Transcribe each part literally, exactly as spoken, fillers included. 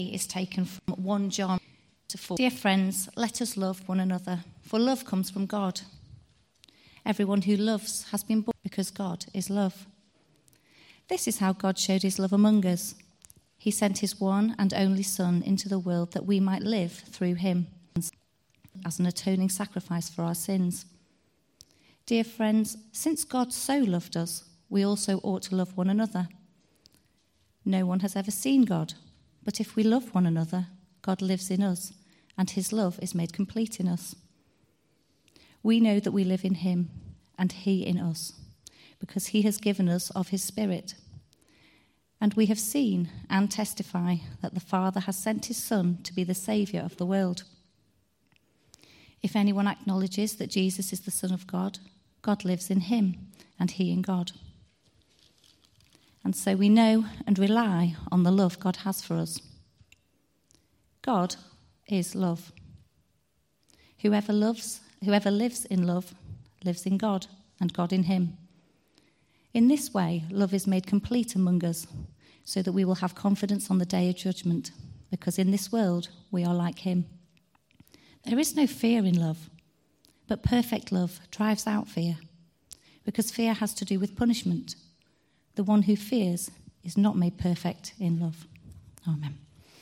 is taken from First John to four. Dear friends, let us love one another, for love comes from God. Everyone who loves has been born because God is love. This is how God showed his love among us. He sent his one and only Son into the world that we might live through him as an atoning sacrifice for our sins. Dear friends, since God so loved us, we also ought to love one another. No one has ever seen God, but if we love one another, God lives in us, and his love is made complete in us. We know that we live in him, and he in us, because he has given us of his Spirit. And we have seen and testify that the Father has sent his Son to be the Saviour of the world. If anyone acknowledges that Jesus is the Son of God, God lives in him, and he in God. And so we know and rely on the love God has for us. God is love. Whoever loves, whoever lives in love, lives in God, and God in him. In this way, love is made complete among us, so that we will have confidence on the day of judgment, because in this world we are like him. There is no fear in love, but perfect love drives out fear, because fear has to do with punishment. The one who fears is not made perfect in love. Amen.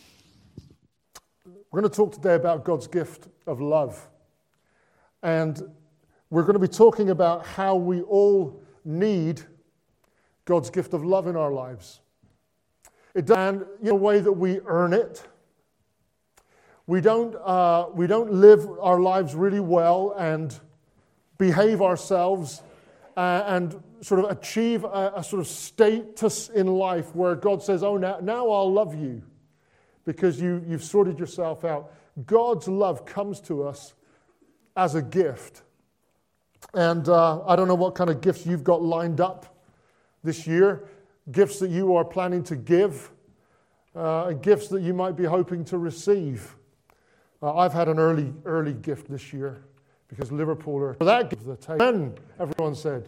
We're going to talk today about God's gift of love. And we're going to be talking about how we all need God's gift of love in our lives. It doesn't in a way that we earn it. We don't, uh, we don't live our lives really well and behave ourselves uh, and sort of achieve a, a sort of status in life where God says, oh, now, now I'll love you because you, you've sorted yourself out. God's love comes to us as a gift. And uh, I don't know what kind of gifts you've got lined up this year, gifts that you are planning to give, uh, gifts that you might be hoping to receive. Uh, I've had an early, early gift this year because Liverpool are for that gift. The table. Amen, everyone said.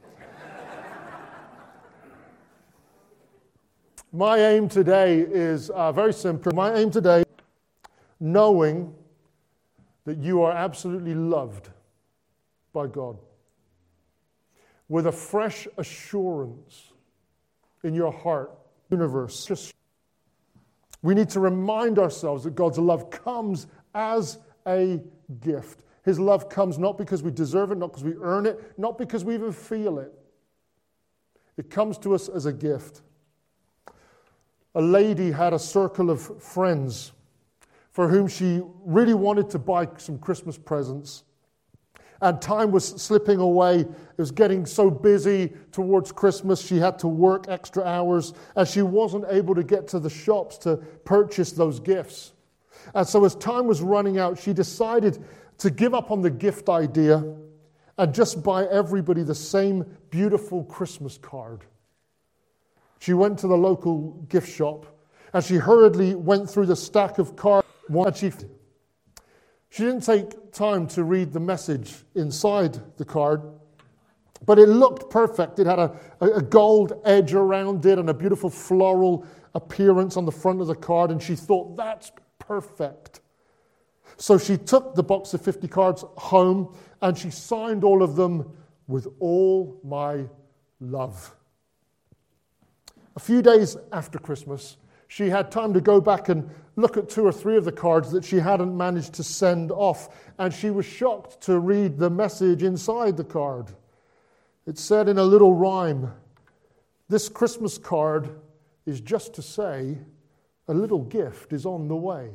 My aim today is uh, very simple. My aim today, knowing that you are absolutely loved by God, with a fresh assurance in your heart, universe. We need to remind ourselves that God's love comes as a gift. His love comes not because we deserve it, not because we earn it, not because we even feel it. It comes to us as a gift. A lady had a circle of friends for whom she really wanted to buy some Christmas presents. And time was slipping away. It was getting so busy towards Christmas. She had to work extra hours, and she wasn't able to get to the shops to purchase those gifts. And so as time was running out, she decided to give up on the gift idea and just buy everybody the same beautiful Christmas card. She went to the local gift shop, and she hurriedly went through the stack of cards. And she, she didn't take time to read the message inside the card, but it looked perfect. It had a, a gold edge around it and a beautiful floral appearance on the front of the card, and she thought, that's perfect. So she took the box of fifty cards home, and she signed all of them with all my love. A few days after Christmas, she had time to go back and look at two or three of the cards that she hadn't managed to send off, and she was shocked to read the message inside the card. It said in a little rhyme, "This Christmas card is just to say a little gift is on the way."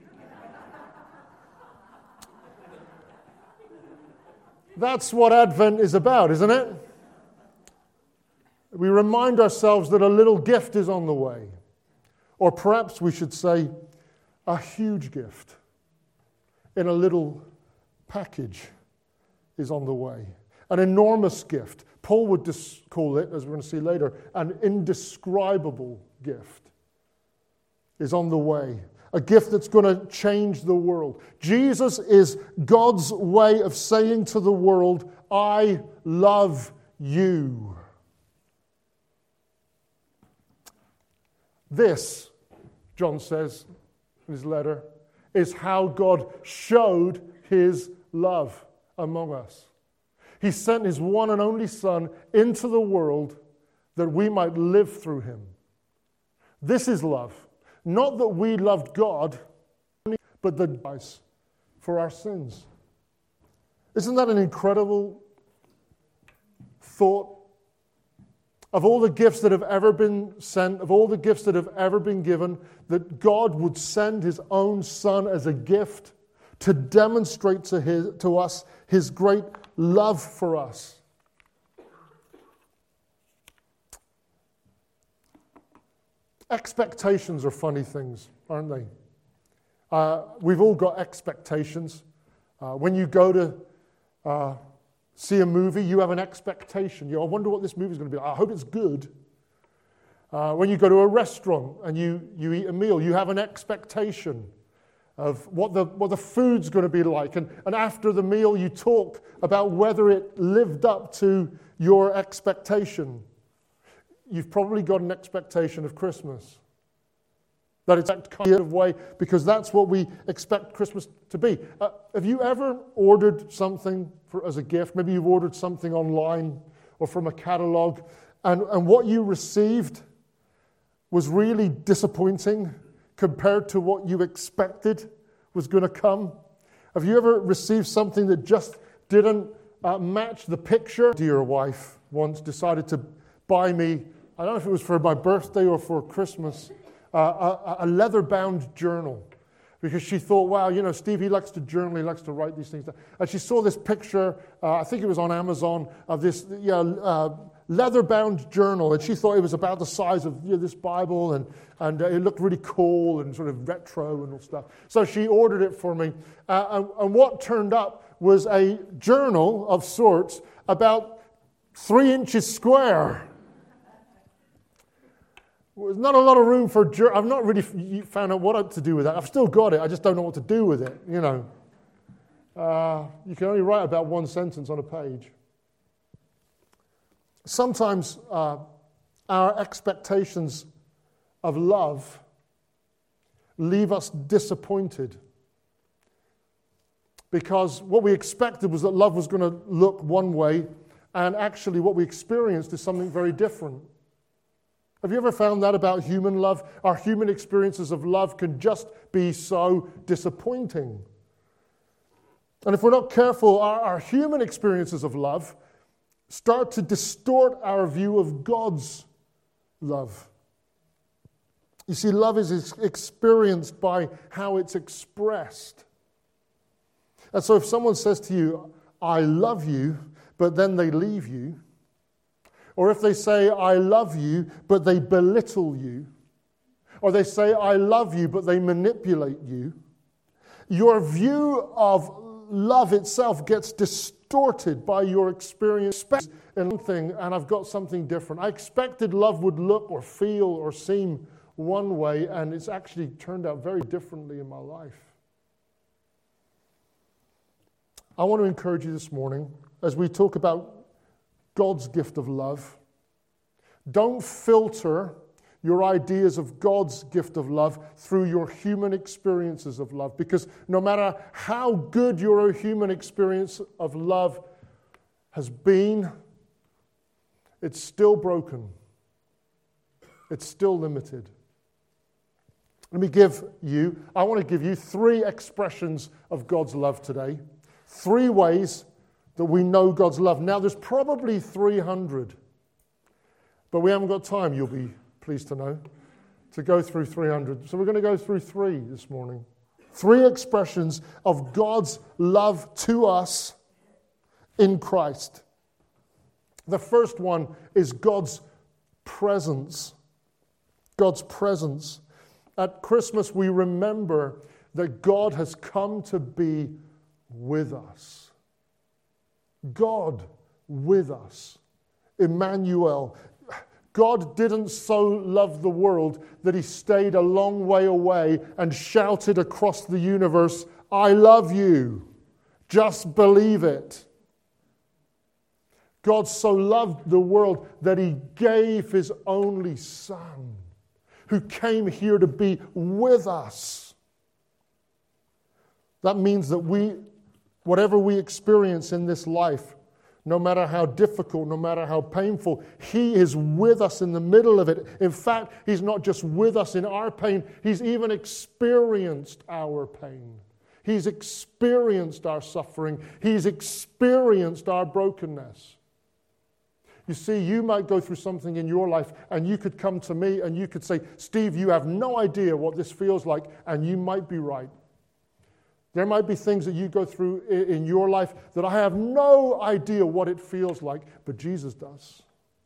That's what Advent is about, isn't it? We remind ourselves that a little gift is on the way. Or perhaps we should say, a huge gift in a little package is on the way. An enormous gift. Paul would dis- call it, as we're going to see later, an indescribable gift is on the way. A gift that's going to change the world. Jesus is God's way of saying to the world, I love you. This, John says, in his letter, is how God showed his love among us. He sent his one and only Son into the world that we might live through him. This is love. Not that we loved God, but the price for our sins. Isn't that an incredible thought? Of all the gifts that have ever been sent, of all the gifts that have ever been given, that God would send his own Son as a gift to demonstrate to, his, to us his great love for us. Expectations are funny things, aren't they? Uh, we've all got expectations. Uh, when you go to uh, see a movie, you have an expectation. You, I wonder what this movie is going to be like. I hope it's good. Uh, when you go to a restaurant and you, you eat a meal, you have an expectation of what the, what the food's going to be like. And, and after the meal, you talk about whether it lived up to your expectation. You've probably got an expectation of Christmas. That it's that kind of way, because that's what we expect Christmas to be. Uh, have you ever ordered something for, as a gift? Maybe you've ordered something online or from a catalog, and, and what you received was really disappointing compared to what you expected was going to come? Have you ever received something that just didn't uh, match the picture? Dear wife once decided to buy me, I don't know if it was for my birthday or for Christmas, Uh, a, a leather-bound journal, because she thought, wow, you know, Steve, he likes to journal, he likes to write these things down. And she saw this picture, uh, I think it was on Amazon, of this yeah, uh, leather-bound journal, and she thought it was about the size of you know, this Bible, and, and uh, it looked really cool and sort of retro and all stuff. So she ordered it for me, uh, and, and what turned up was a journal of sorts about three inches square. There's not a lot of room for... Jur- I've not really found out what to do with that. I've still got it. I just don't know what to do with it, you know. Uh, you can only write about one sentence on a page. Sometimes uh, our expectations of love leave us disappointed, because what we expected was that love was going to look one way, and actually what we experienced is something very different. Have you ever found that about human love? Our human experiences of love can just be so disappointing. And if we're not careful, our, our human experiences of love start to distort our view of God's love. You see, love is experienced by how it's expressed. And so if someone says to you, I love you, but then they leave you, or if they say, I love you, but they belittle you, or they say, I love you, but they manipulate you, your view of love itself gets distorted by your experience in one thing, and I've got something different. I expected love would look or feel or seem one way, and it's actually turned out very differently in my life. I want to encourage you this morning, as we talk about God's gift of love, don't filter your ideas of God's gift of love through your human experiences of love, because no matter how good your human experience of love has been, it's still broken. It's still limited. Let me give you, I want to give you three expressions of God's love today. Three ways that we know God's love. Now, there's probably three hundred, but we haven't got time, you'll be pleased to know, to go through three hundred. So we're going to go through three this morning. Three expressions of God's love to us in Christ. The first one is God's presence. God's presence. At Christmas, we remember that God has come to be with us. God with us. Emmanuel. God didn't so love the world that he stayed a long way away and shouted across the universe, I love you. Just believe it. God so loved the world that he gave his only Son, who came here to be with us. That means that we, whatever we experience in this life, no matter how difficult, no matter how painful, He is with us in the middle of it. In fact, He's not just with us in our pain, He's even experienced our pain. He's experienced our suffering. He's experienced our brokenness. You see, you might go through something in your life and you could come to me and you could say, Steve, you have no idea what this feels like, and you might be right. There might be things that you go through in your life that I have no idea what it feels like, but Jesus does.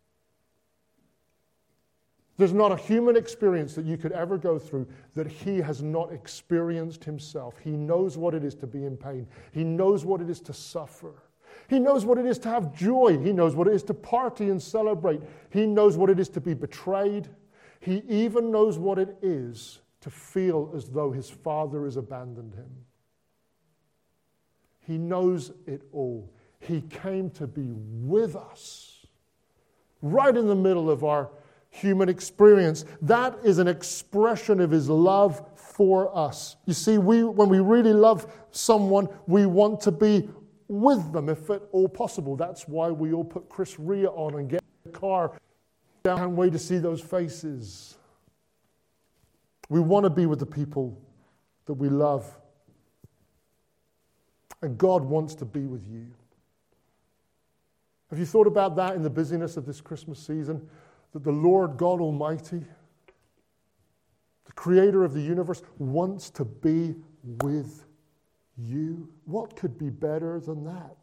There's not a human experience that you could ever go through that He has not experienced Himself. He knows what it is to be in pain. He knows what it is to suffer. He knows what it is to have joy. He knows what it is to party and celebrate. He knows what it is to be betrayed. He even knows what it is to feel as though his Father has abandoned him. He knows it all. He came to be with us, right in the middle of our human experience. That is an expression of His love for us. You see, we when we really love someone, we want to be with them, if at all possible. That's why we all put Chris Rea on and get in the car. Can't wait to see those faces. We want to be with the people that we love. And God wants to be with you. Have you thought about that in the busyness of this Christmas season? That the Lord God Almighty, the Creator of the universe, wants to be with you. What could be better than that?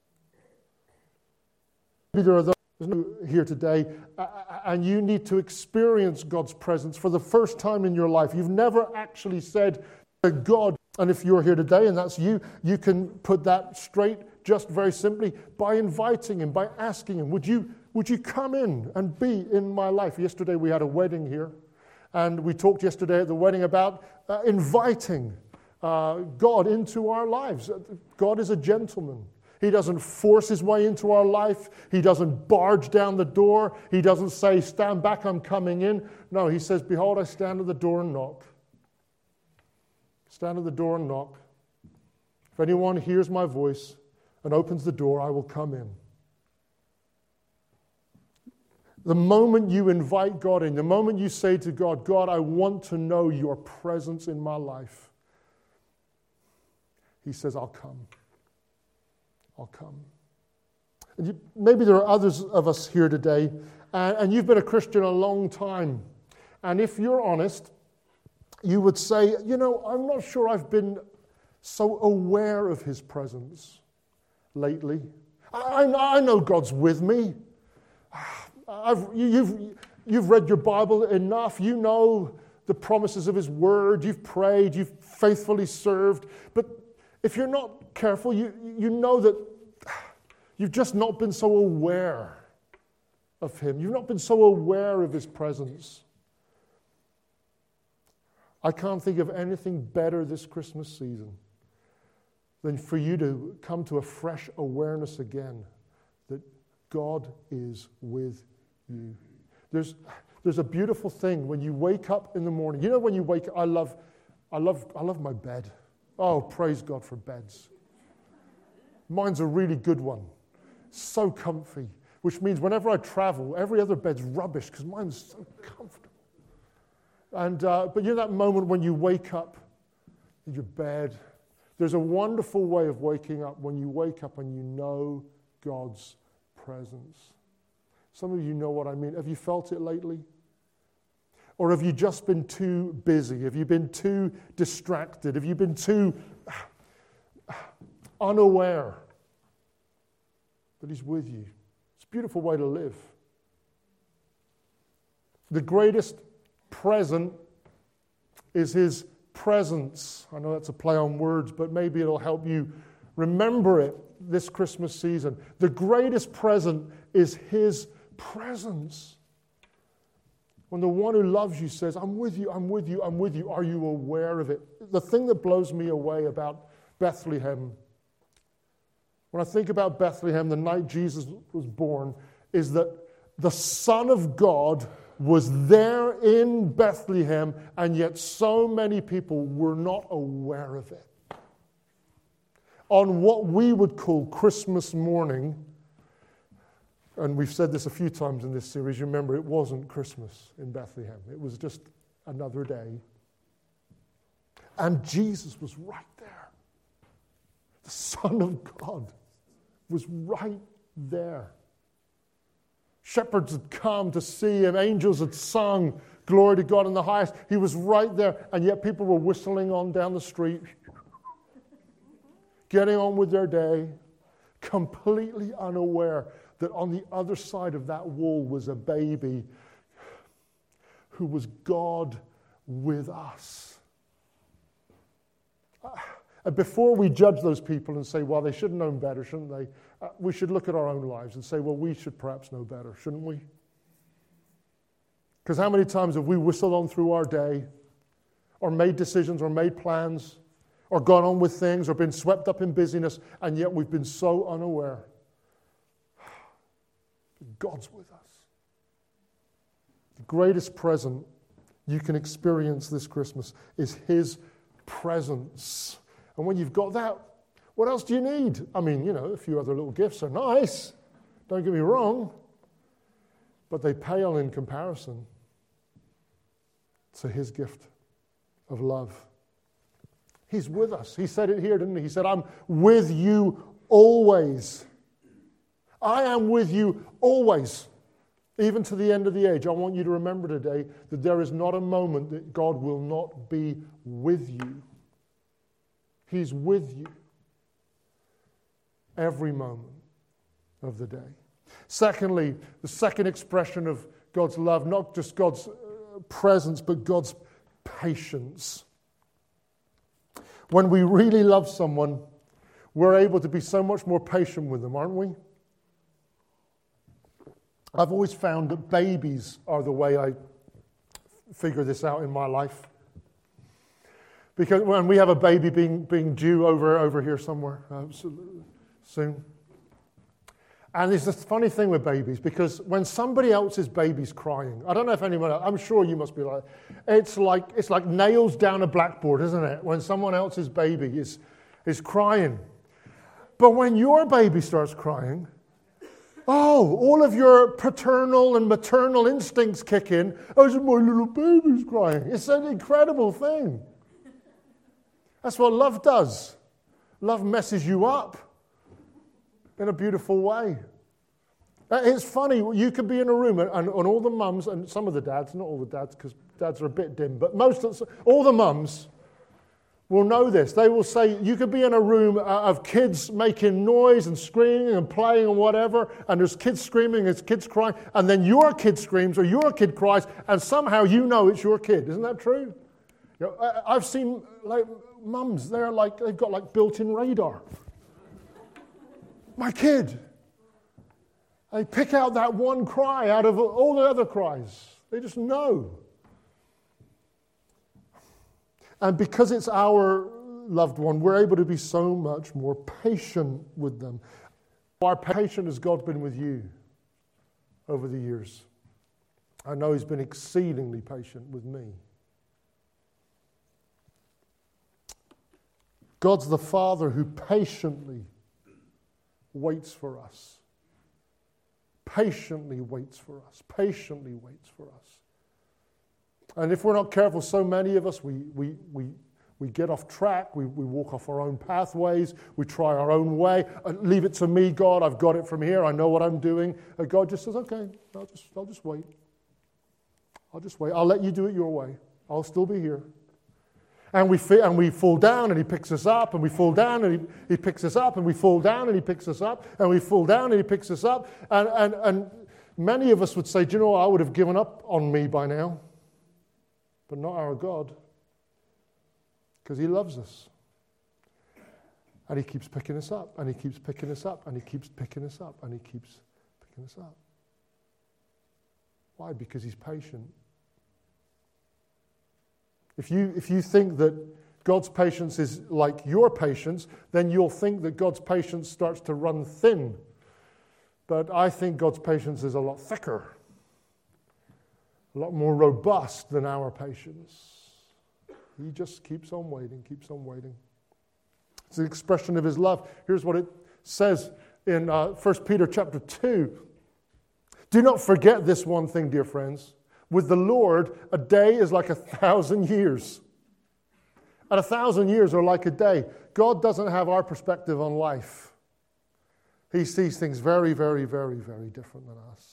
Maybe there are those here today, and you need to experience God's presence for the first time in your life. You've never actually said to God, and if you're here today and that's you, you can put that straight just very simply by inviting Him, by asking Him, would you, would you come in and be in my life? Yesterday we had a wedding here, and we talked yesterday at the wedding about uh, inviting Uh, God into our lives. God is a gentleman. He doesn't force His way into our life. He doesn't barge down the door. He doesn't say, stand back, I'm coming in. No, He says, behold, I stand at the door and knock. Stand at the door and knock. If anyone hears my voice and opens the door, I will come in. The moment you invite God in, the moment you say to God, God, I want to know your presence in my life, He says, I'll come. I'll come. And you, maybe there are others of us here today, and, and you've been a Christian a long time. And if you're honest, you would say, you know, I'm not sure I've been so aware of His presence lately. I, I, I know God's with me. I've, you've, you've read your Bible enough. You know the promises of His Word. You've prayed. You've faithfully served. But if you're not careful, you, you know that you've just not been so aware of Him. You've not been so aware of His presence. I can't think of anything better this Christmas season than for you to come to a fresh awareness again that God is with you. There's, there's a beautiful thing when you wake up in the morning. You know, when you wake up, I love, I love, I love my bed. Oh, praise God for beds. Mine's a really good one. So comfy, which means whenever I travel, every other bed's rubbish because mine's so comfortable. And uh, but you know that moment when you wake up in your bed, there's a wonderful way of waking up when you wake up and you know God's presence. Some of you know what I mean. Have you felt it lately? Or have you just been too busy? Have you been too distracted? Have you been too unaware that He's with you? It's a beautiful way to live. The greatest present is His presence. I know that's a play on words, but maybe it'll help you remember it this Christmas season. The greatest present is His presence. When the one who loves you says, I'm with you, I'm with you, I'm with you, are you aware of it? The thing that blows me away about Bethlehem, when I think about Bethlehem, the night Jesus was born, is that the Son of God was there in Bethlehem, and yet so many people were not aware of it. on what we would call Christmas morning, and we've said this a few times in this series, you remember it wasn't Christmas in Bethlehem. It was just another day. And Jesus was right there. The Son of God was right there. Shepherds had come to see him. Angels had sung, glory to God in the highest. He was right there. And yet people were whistling on down the street, getting on with their day, completely unaware that on the other side of that wall was a baby who was God with us. Uh, before we judge those people and say, well, they should have known better, shouldn't they? Uh, we should look at our own lives and say, well, we should perhaps know better, shouldn't we? Because how many times have we whistled on through our day, or made decisions, or made plans, or gone on with things, or been swept up in busyness, and yet we've been so unaware. God's with us. The greatest present you can experience this Christmas is His presence. And when you've got that, what else do you need? I mean, you know, a few other little gifts are nice. Don't get me wrong. But they pale in comparison to His gift of love. He's with us. He said it here, didn't he? He said, I'm with you always. I am with you always, even to the end of the age. I want you to remember today that there is not a moment that God will not be with you. He's with you every moment of the day. Secondly, the second expression of God's love, not just God's presence, but God's patience. When we really love someone, we're able to be so much more patient with them, aren't we? I've always found that babies are the way I figure this out in my life. Because when we have a baby being, being due over, over here somewhere uh, soon. And there's this funny thing with babies, because when somebody else's baby's crying, I don't know if anyone else, I'm sure you must be like, it's like it's like nails down a blackboard, isn't it? When someone else's baby is, is crying. But when your baby starts crying, oh, all of your paternal and maternal instincts kick in. Oh, my little baby's crying. It's an incredible thing. That's what love does. Love messes you up in a beautiful way. It's funny, you could be in a room and, and all the mums, and some of the dads, not all the dads, because dads are a bit dim, but most of, all the mums will know this. They will say, you could be in a room of kids making noise and screaming and playing and whatever, and there's kids screaming, there's kids crying, and then your kid screams or your kid cries, and somehow you know it's your kid. Isn't that true? You know, I've seen like mums, they're like, they've got like built-in radar. My kid. They pick out that one cry out of all the other cries. They just know. And because it's our loved one, we're able to be so much more patient with them. How patient has God been with you over the years? I know He's been exceedingly patient with me. God's the Father who patiently waits for us. Patiently waits for us. Patiently waits for us. And if we're not careful, so many of us, we we we, we get off track. We, we walk off our own pathways. We try our own way. Uh, leave it to me, God. I've got it from here. I know what I'm doing. And God just says, okay, I'll just, I'll just wait. I'll just wait. I'll let you do it your way. I'll still be here. And we and we fall down, and He picks us up, and we fall down, and he, he picks us up, and we fall down, and He picks us up, and we fall down, and He picks us up. And, and, and many of us would say, do you know what? I would have given up on me by now. But not our God. Because He loves us. And He keeps picking us up, and He keeps picking us up, and He keeps picking us up, and He keeps picking us up. Why? Because He's patient. If you, if you think that God's patience is like your patience, then you'll think that God's patience starts to run thin. But I think God's patience is a lot thicker, a lot more robust than our patience. He just keeps on waiting, keeps on waiting. It's an expression of his love. Here's what it says in uh, First Peter chapter two. Do not forget this one thing, dear friends. With the Lord, a day is like a thousand years. And a thousand years are like a day. God doesn't have our perspective on life. He sees things very, very, very, very different than us.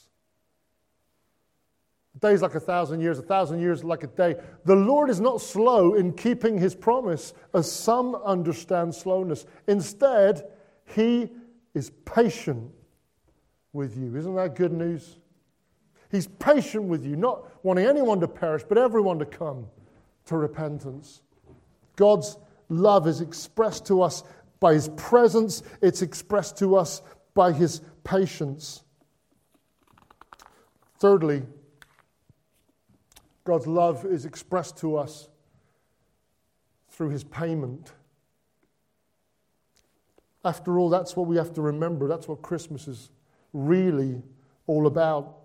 A day is like a thousand years. A thousand years like a day. The Lord is not slow in keeping his promise, as some understand slowness. Instead, he is patient with you. Isn't that good news? He's patient with you, not wanting anyone to perish, but everyone to come to repentance. God's love is expressed to us by his presence. It's expressed to us by his patience. Thirdly, God's love is expressed to us through his payment. After all, that's what we have to remember. That's what Christmas is really all about.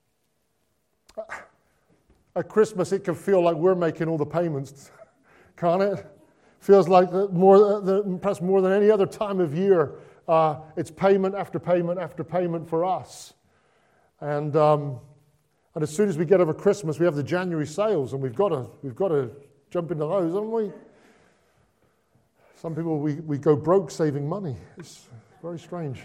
At Christmas, it can feel like we're making all the payments, can't it? Feels like more, perhaps more than any other time of year, uh, it's payment after payment after payment for us. And um, and as soon as we get over Christmas, we have the January sales, and we've got to we've got to jump into those, haven't we? Some people we, we go broke saving money. It's very strange.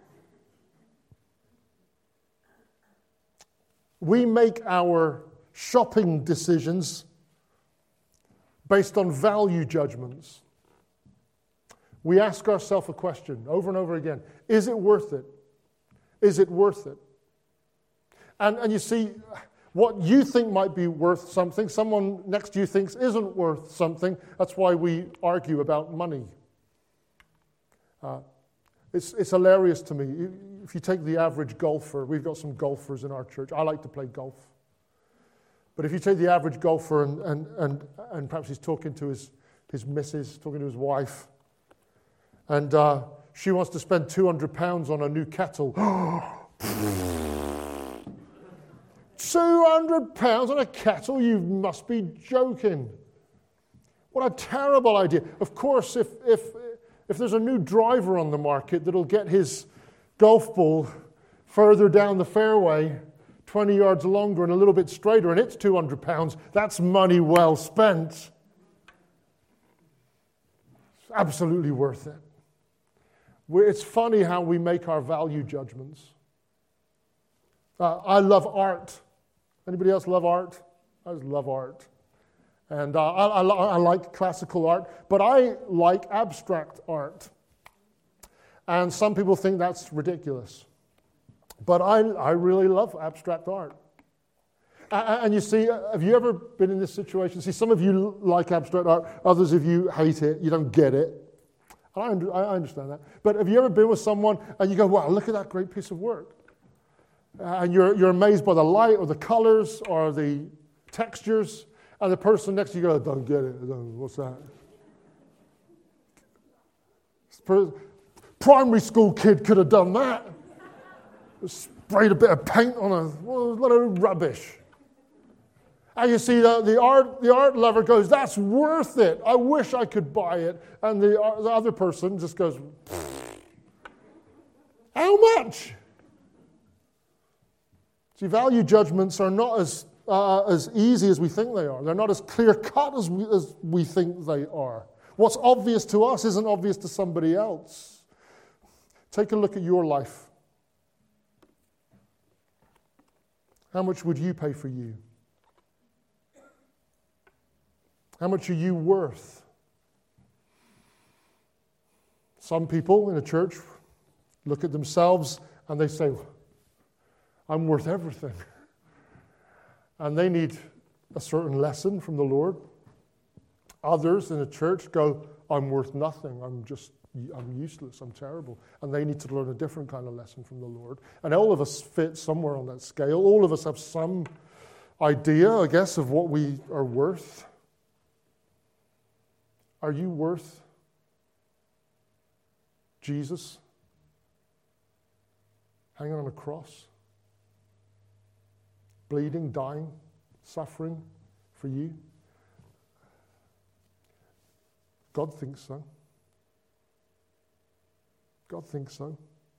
We make our shopping decisions based on value judgments. We ask ourselves a question over and over again. Is it worth it? Is it worth it? And, and you see, what you think might be worth something, someone next to you thinks isn't worth something. That's why we argue about money. Uh, it's, it's hilarious to me. If you take the average golfer, we've got some golfers in our church. I like to play golf. But if you take the average golfer and, and, and, and perhaps he's talking to his, his missus, talking to his wife, and uh, she wants to spend two hundred pounds on a new kettle. two hundred pounds on a kettle? You must be joking. What a terrible idea. Of course, if, if, if there's a new driver on the market that'll get his golf ball further down the fairway, twenty yards longer and a little bit straighter, and it's two hundred pounds, that's money well spent. It's absolutely worth it. It's funny how we make our value judgments. Uh, I love art. Anybody else love art? I just love art. And uh, I, I, I like classical art, but I like abstract art. And some people think that's ridiculous. But I, I really love abstract art. And you see, have you ever been in this situation? See, some of you like abstract art, others of you hate it, you don't get it. And I, I understand that. But have you ever been with someone and you go, wow, look at that great piece of work? Uh, and you're, you're amazed by the light or the colors or the textures, and the person next to you goes, I don't get it. I don't, what's that? Primary school kid could have done that. Sprayed a bit of paint on a, well, a lot of rubbish. And you see the, the art the art lover goes, that's worth it. I wish I could buy it. And the, uh, the other person just goes, how much? See, value judgments are not as uh, as easy as we think they are. They're not as clear-cut as we, as we think they are. What's obvious to us isn't obvious to somebody else. Take a look at your life. How much would you pay for you? How much are you worth? Some people in a church look at themselves and they say, I'm worth everything. And they need a certain lesson from the Lord. Others in a church go, I'm worth nothing. I'm just, I'm useless. I'm terrible. And they need to learn a different kind of lesson from the Lord. And all of us fit somewhere on that scale. All of us have some idea, I guess, of what we are worth. Are you worth Jesus hanging on a cross? Bleeding, dying, suffering for you? God thinks so. God thinks so.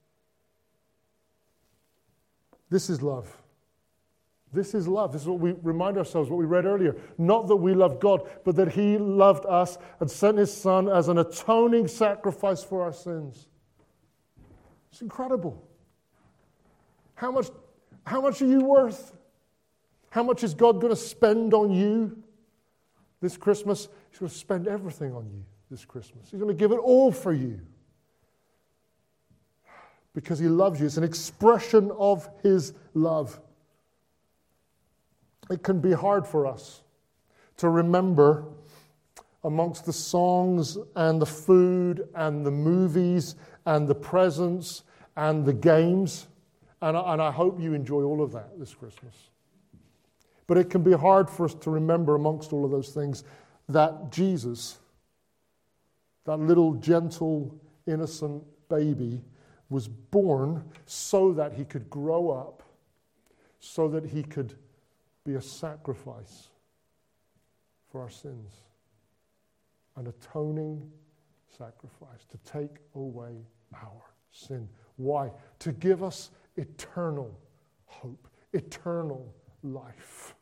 This is love. This is love. This is what we remind ourselves, what we read earlier. Not that we loved God, but that he loved us and sent his Son as an atoning sacrifice for our sins. It's incredible. How much, how much are you worth? How much is God going to spend on you this Christmas? He's going to spend everything on you this Christmas. He's going to give it all for you. Because he loves you. It's an expression of his love. It can be hard for us to remember amongst the songs and the food and the movies and the presents and the games. And I, and I hope you enjoy all of that this Christmas. But it can be hard for us to remember amongst all of those things that Jesus, that little gentle, innocent baby, was born so that he could grow up, so that he could be a sacrifice for our sins. An atoning sacrifice to take away our sin. Why? To give us eternal hope, eternal life.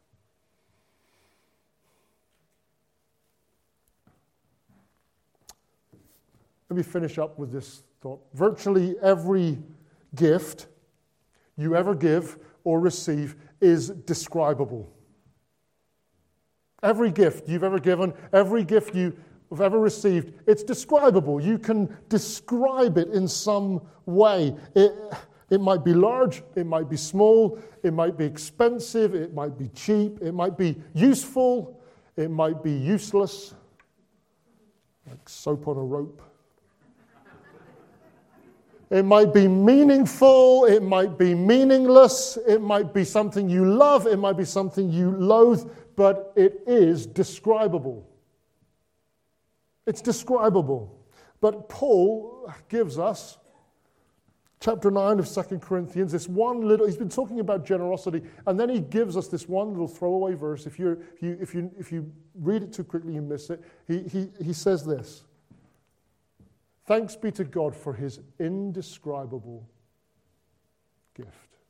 Let me finish up with this thought. Virtually every gift you ever give or receive is describable. Every gift you've ever given, every gift you've ever received, it's describable. You can describe it in some way. It, it might be large, it might be small, it might be expensive, it might be cheap, it might be useful, it might be useless, like soap on a rope. It might be meaningful, it might be meaningless, it might be something you love, it might be something you loathe, but it is describable. It's describable. But Paul gives us, chapter nine of Second Corinthians, this one little, he's been talking about generosity, and then he gives us this one little throwaway verse. If, you're, if, you, if, you, if you read it too quickly, you miss it. He, he, he says this. Thanks be to God for his indescribable gift.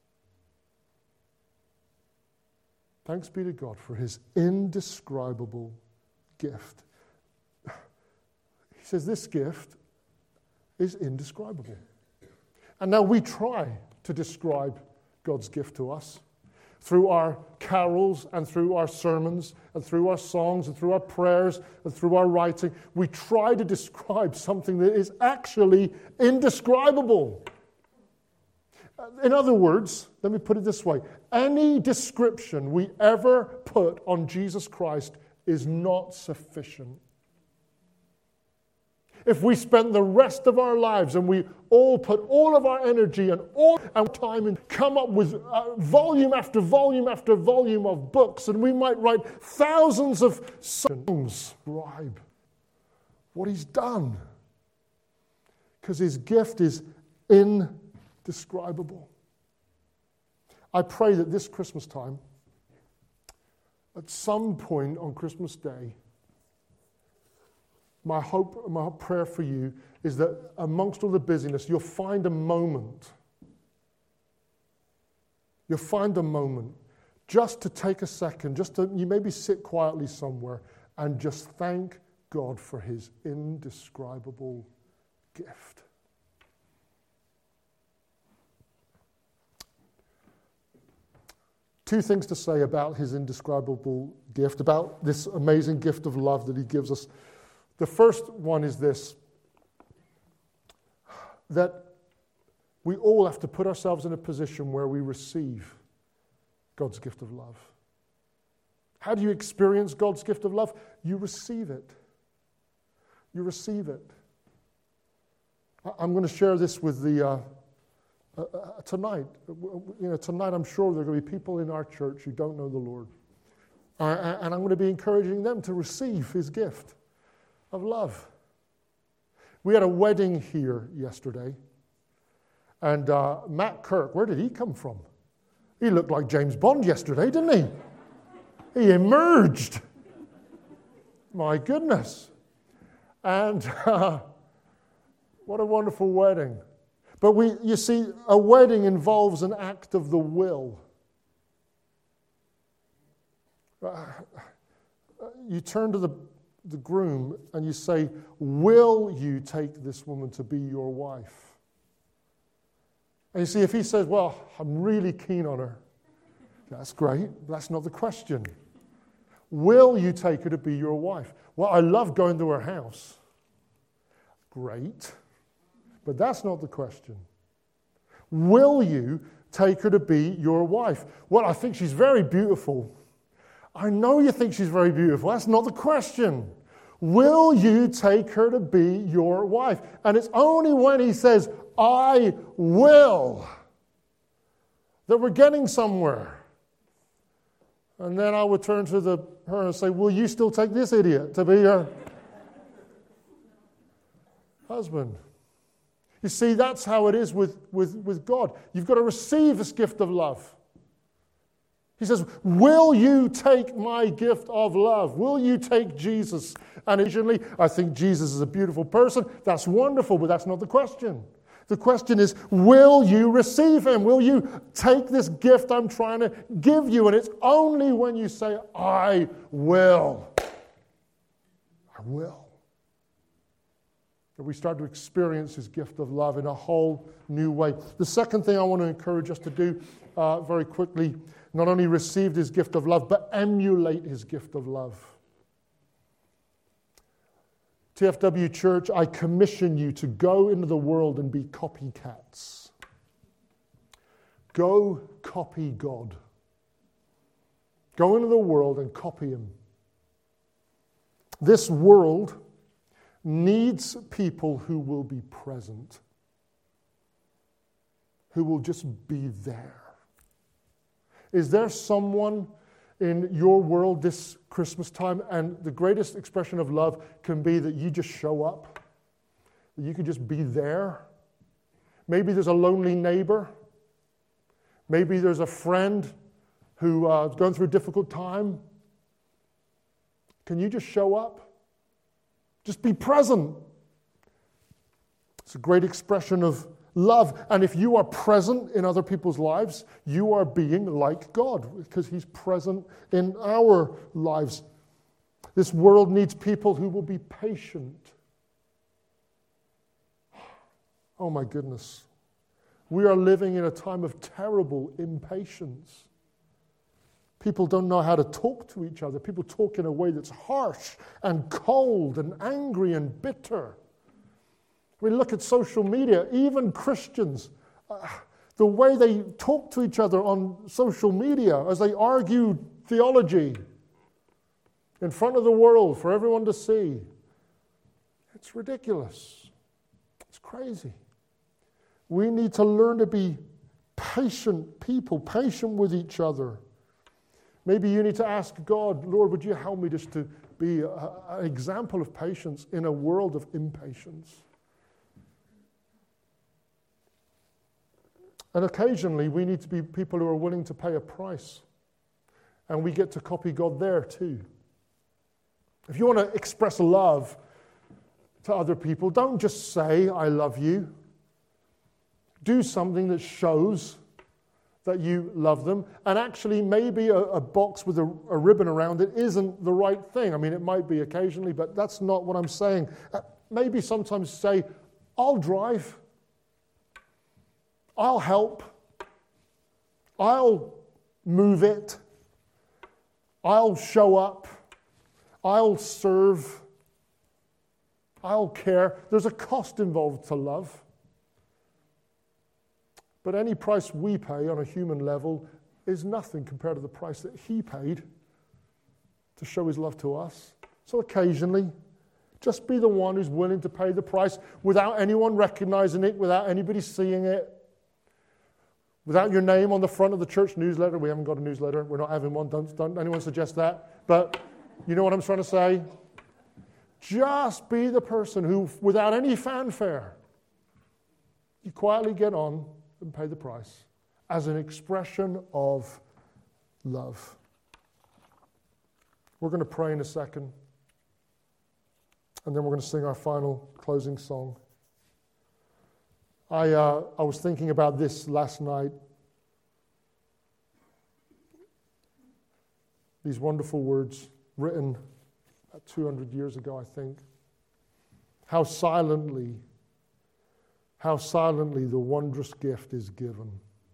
Thanks be to God for his indescribable gift. He says this gift is indescribable. And now we try to describe God's gift to us through our carols and through our sermons and through our songs and through our prayers and through our writing. We try to describe something that is actually indescribable. In other words, let me put it this way. Any description we ever put on Jesus Christ is not sufficient. If we spend the rest of our lives and we all put all of our energy and all our time and come up with uh, volume after volume after volume of books, and we might write thousands of songs, describe what he's done. Because his gift is indescribable. I pray that this Christmas time, at some point on Christmas Day, My hope, my prayer for you is that amongst all the busyness, you'll find a moment. You'll find a moment just to take a second, just to, you maybe sit quietly somewhere and just thank God for his indescribable gift. Two things to say about his indescribable gift, about this amazing gift of love that he gives us. The first one is this, that we all have to put ourselves in a position where we receive God's gift of love. How do you experience God's gift of love? You receive it. You receive it. I'm going to share this with the, uh, uh, uh, tonight. You know, tonight I'm sure there are going to be people in our church who don't know the Lord. Uh, and I'm going to be encouraging them to receive his gift of love. We had a wedding here yesterday, and uh, Matt Kirk, where did he come from? He looked like James Bond yesterday, didn't he? He emerged. My goodness. And uh, what a wonderful wedding. But we, you see, a wedding involves an act of the will. Uh, you turn to the, the groom and you say, will you take this woman to be your wife? And you see, if he says, well, I'm really keen on her, that's great, but that's not the question. Will you take her to be your wife? Well, I love going to her house. Great, but that's not the question. Will you take her to be your wife? Well, I think she's very beautiful. I know you think she's very beautiful. That's not the question. Will you take her to be your wife? And it's only when he says, I will, that we're getting somewhere. And then I would turn to the, her and say, will you still take this idiot to be your husband? You see, that's how it is with, with, with God. You've got to receive this gift of love. He says, will you take my gift of love? Will you take Jesus? And originally, I think Jesus is a beautiful person. That's wonderful, but that's not the question. The question is, will you receive him? Will you take this gift I'm trying to give you? And it's only when you say, I will. I will. That we start to experience his gift of love in a whole new way. The second thing I want to encourage us to do uh, very quickly, not only receive his gift of love, but emulate his gift of love. T F W Church, I commission you to go into the world and be copycats. Go copy God. Go into the world and copy him. This world needs people who will be present, who will just be there. Is there someone in your world this Christmas time, and the greatest expression of love can be that you just show up, that you can just be there? Maybe there's a lonely neighbor. Maybe there's a friend who uh, is going through a difficult time. Can you just show up? Just be present. It's a great expression of love. And if you are present in other people's lives, you are being like God, because he's present in our lives. This world needs people who will be patient. Oh my goodness. We are living in a time of terrible impatience. People don't know how to talk to each other. People talk in a way that's harsh and cold and angry and bitter. We look at social media, even Christians, uh, the way they talk to each other on social media as they argue theology in front of the world for everyone to see. It's ridiculous. It's crazy. We need to learn to be patient people, patient with each other. Maybe you need to ask God, Lord, would you help me just to be a, an example of patience in a world of impatience? And occasionally we need to be people who are willing to pay a price. And we get to copy God there too. If you want to express love to other people, don't just say, I love you. Do something that shows that you love them. And actually, maybe a, a box with a, a ribbon around it isn't the right thing. I mean, it might be occasionally, but that's not what I'm saying. Uh, maybe sometimes say, I'll drive. I'll help. I'll move it. I'll show up. I'll serve. I'll care. There's a cost involved to love. But any price we pay on a human level is nothing compared to the price that he paid to show his love to us. So occasionally, just be the one who's willing to pay the price without anyone recognizing it, without anybody seeing it, without your name on the front of the church newsletter. We haven't got a newsletter. We're not having one. Don't, don't anyone suggest that. But you know what I'm trying to say? Just be the person who, without any fanfare, you quietly get on and pay the price as an expression of love. We're going to pray in a second, and then we're going to sing our final closing song. I, uh, I was thinking about this last night. These wonderful words written about two hundred years ago, I think. How silently, how silently the wondrous gift is given.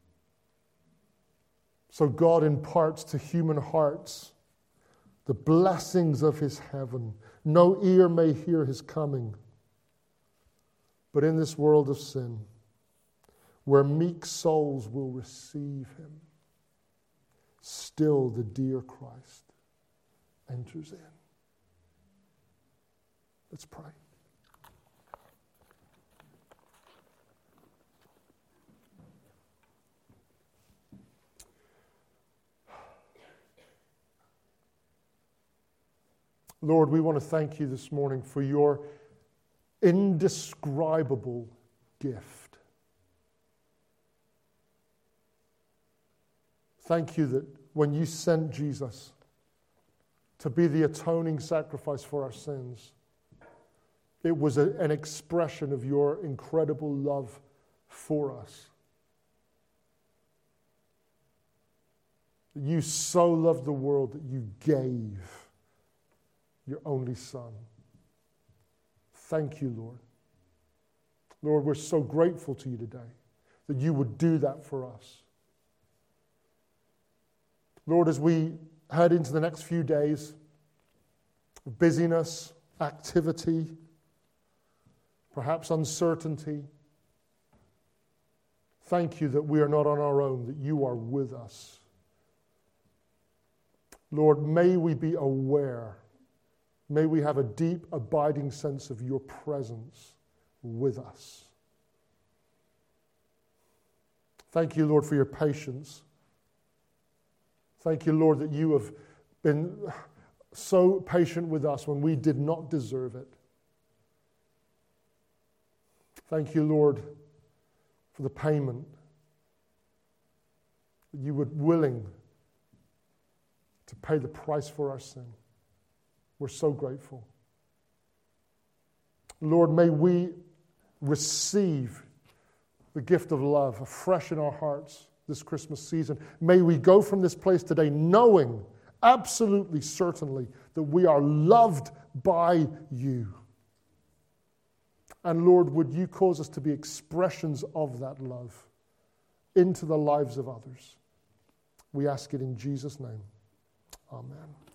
So God imparts to human hearts the blessings of his heaven. No ear may hear his coming. But in this world of sin, where meek souls will receive him, still the dear Christ enters in. Let's pray. Lord, we want to thank you this morning for your indescribable gift. Thank you that when you sent Jesus to be the atoning sacrifice for our sins, it was a, an expression of your incredible love for us. You so loved the world that you gave your only Son. Thank you, Lord. Lord, we're so grateful to you today that you would do that for us. Lord, as we head into the next few days of busyness, activity, perhaps uncertainty, thank you that we are not on our own, that you are with us. Lord, may we be aware, may we have a deep, abiding sense of your presence with us. Thank you, Lord, for your patience. Thank you, Lord, that you have been so patient with us when we did not deserve it. Thank you, Lord, for the payment that you were willing to pay the price for our sin. We're so grateful. Lord, may we receive the gift of love afresh in our hearts this Christmas season. May we go from this place today knowing, absolutely certainly, that we are loved by you. And Lord, would you cause us to be expressions of that love into the lives of others? We ask it in Jesus' name. Amen.